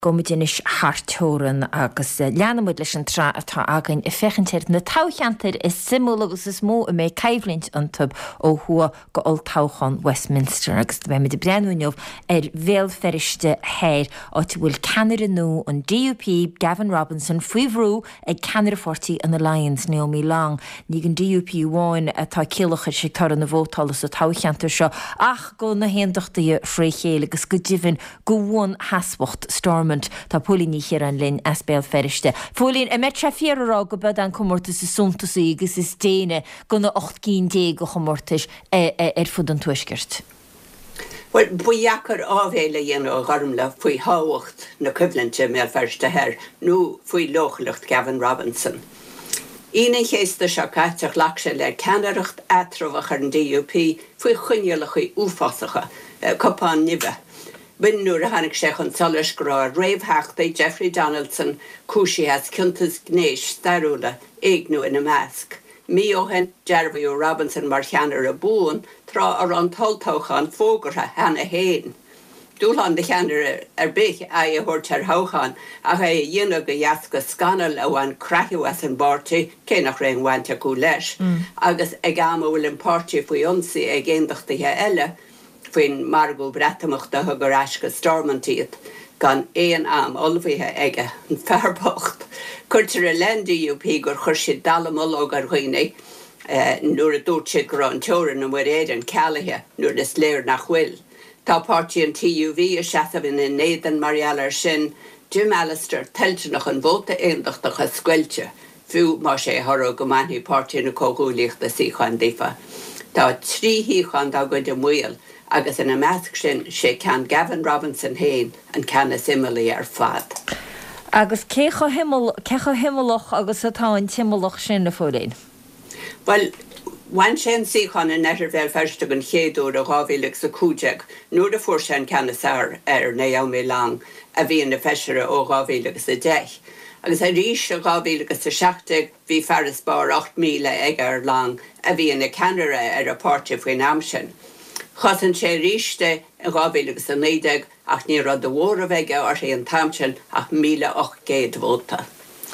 Gomidinish hartóran agus leanamid leis an tra atá againn I fechantir na tácheantar is simú agus is mó a mé caimhlint an tub ó thua go ol táchan Westminster agus bheith mid breanúneomh bhéal feriste héir áit bhfuil ceannar nó an DUP Gavin Robinson fuihrú ag ceannar fortí an Alliance Naomi Long ní an DUP bháin atá cilacha sé tar an na bhótalas a tácheantar seo ach go na héandachtaí fréchéil agus go ddíhann go bhhain haswacht Storm Tá pólíní chéar an linn asbéal feriste. Fólín a met trefíarrá go bed an comórtas is suntasaí agus is déine go na 8 go chomórtas fud an tuisgurt. Well, buiachar ábhéile dhéanú gharmla faoi háhacht na cuimhlinte mé feriste her nó faoi lochalacht Gavin Robinson. Ína chéasta seo caiiteach leachse le ceannaireacht atromhach ar an DUP faoi chuinealachaí úfásacha copán nibe. Bin nuair a hanig sé chun solas go raibh réamhtheachtaí Jeffrey Donaldson cúisí has cinntas gnéis starúla éagnú ina measc. Mí ó hen Jeremy Robinson mar cheannar a bún trá ar an toltóchan fógartha hena héin. Dúlan de cheannar ar bích a thuirt ar thóchan a cha dhéanamh go dheasca scanal a bhain craithú as an bártaí cé nach raon bhainte acu leis. Agus ag am bhfuil an pártaí faoi ionsaí ag aondachtaithe eile faoin margó bretamachta thugur aisce stormantíad gan éon am olmhaithe aige an fearbocht. Cuirtear a len DUP gur chuir siad dalamol ó gar chuoine nuair a dúirt siad go raibh an teorann na muir éidir cealaithe nuair is léir nach bhfuil. Tá páirtí an TUV a seaamh in néadan Mariala ar sin Jim Allister tiltnach an bhóta aondachta a scoilte fiú mar sé thoró go maithní páirtí na cógúlaíochta síchan dífa. Tá trí híchan dá go de muil agus in a measc sin sé cean Gavin Robinson héin an ceanna simile ar fad. Agus cecha himmelach agus atá an timmelach sin na fódain? Well, bhain sin síchan in neir bhéil ferste an chéadú a gábhíleach sa cúideag nuair a fuair sin ceanna sár ar Naomi Long a bhí na feisire ó gábhíleach sa 10. Agus a rís a gábhíleach sa 60 bhí fearras bar 8 míle ag ar Long a bhí na ceannara ar a páirtí faoin am sin. Chasan sé ríiste a gábhíleach sa 90 ach ní rud do mhór a bheige ar sé an tamsin ach 1800 bhóta.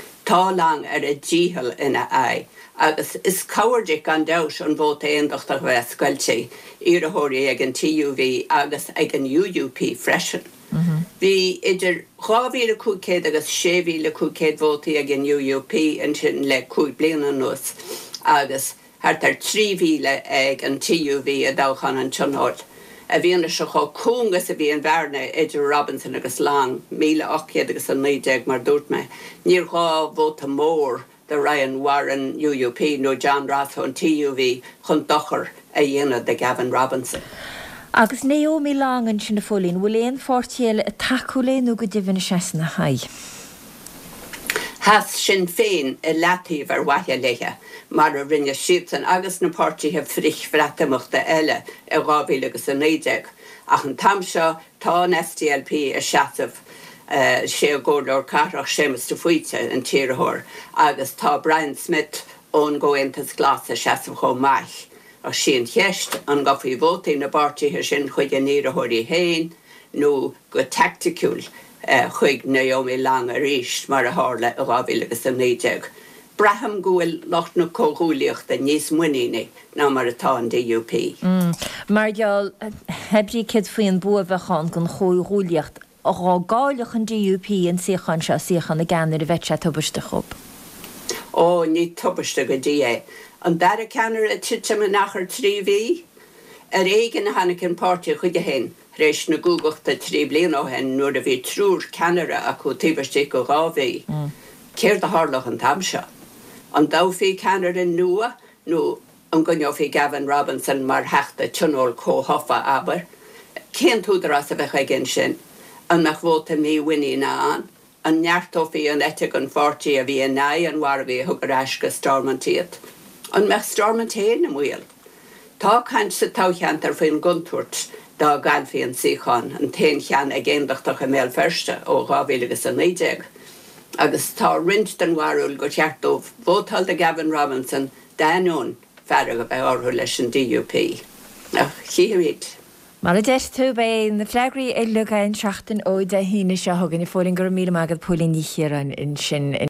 Tá Long ar a ddíhal ina ai. Agus is cabhairdic an deis an bhóta aondachta bheith scoilte iarthóirí ag an TUV agus ag an UUP freisin. Bhí idir 2,500 agus 6,500 bhótaí ag an UUP an sin le 2 bliain an nuas agus thart 3,000 ag an TUV a dáchan an tionhort. A bhíonna se cho cúngas a bhí an bharna idir Robinson agus Long 1800 agus an 90 mar dúirt me. Níor gá bhóta mór de Ryan Warren UUP nó John Roth an TUV chun dochar a dhéanamh de Gavin Robinson. Agus Naomi Long an sin na fólín bhfuil éon fortiel a taculéú go dtíhanna seasanna haid. Has sin féin a leatíomh ar waithe léthe mar a rinne siútan agus na pártíthe frich freatamachta eile a gábhíleach an 90 ach an tam seo tá an SDLP a seaamh sé a ggóir carach sémas do fuite an tíirithóir agus tá Brian Smith ón ggóintas glas a seaamh chomh maith. A sin cheist an gafaí bhótaí na pártíthe sin chuig an íarithóirí héin nó go tacticúil chuig Naomi Long a ríist mar a hála a gábhíleach an 90. Braham gúil locht na cógúlaíochta níos muíine ná mar atá an DUP. Mar deall hebrí cid faoin buamhachán gon chógúlaíocht a gáileach an DUP an síchan se síchan na ganar a bheitse tubaiste chob. Ó, ní tubaiste go dí an dar a ceannar a tiitime nachar 3V ar éigen na hanacin pártí chuige hen rééis na gúgachta 3 bliain ó hen nuair a bhí trúr ceannara acu tíbiste go gábhaí. Céir de hálach an tam seo. An dáfií ceannar in nua nó an gneofií Gavin Robinson mar heachta tionól cóthafa aber. Cén túdar as a bheith gin sin an nach bhóta mí winní ná an neartófií an eite an fortí a bhí an nai an warbhí thugur aisce stormantíad. An meach stormantéin na mhuiil. Tá caint sa tácheantar faoin guntúirt dá galfií an síchan an téin chean ag aondachtach a méil ferste ó gábhíleach an 90. Agus tá rint den warúil go teartó bhótal de Gavin Robinson daanún fear a bheith orthu leis an DUP. Chiaid. Mar a deis tú bé na flegraí é lugain seachtain ó de híine se hagann i fóling gur mí agad pólíní chéan in sin